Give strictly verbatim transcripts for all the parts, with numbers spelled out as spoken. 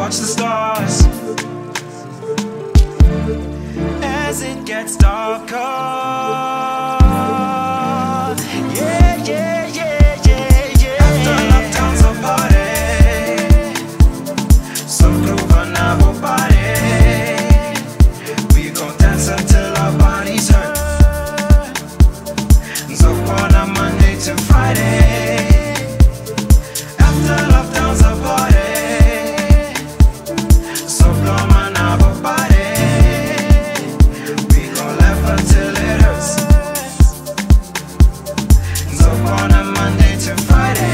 watch the stars as it gets darker. Yeah, yeah, yeah, yeah, yeah. After lockdown's a party, so groove on our body. We gon' dance until our bodies hurt. So on a Monday to Friday. After lockdown's a party, so blow man our body. We gon' laugh until it hurts. So on a Monday to Friday.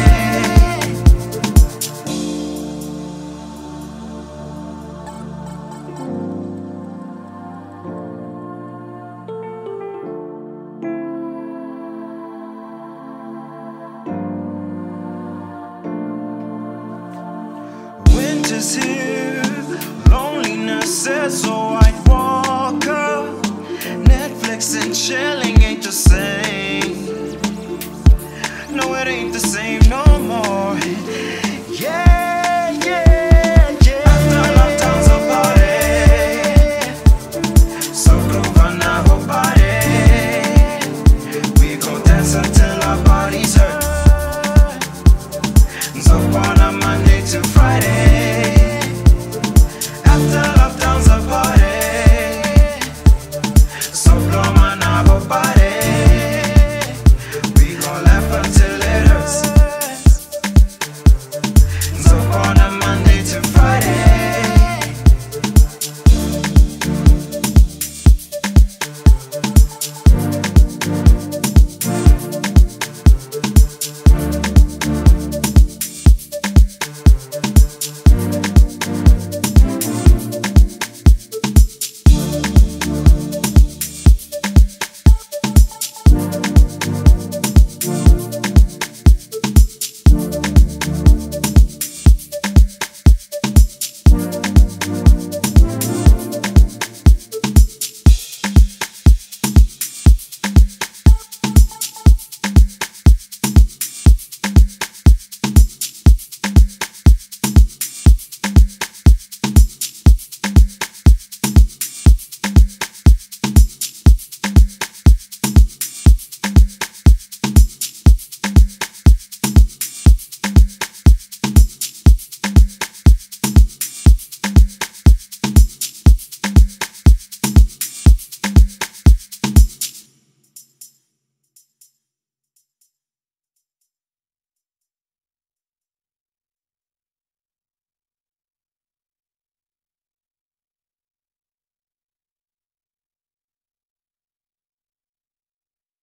Winter's here, loneliness is a white walker. Netflix and chilling ain't the same. No, it ain't the same no more.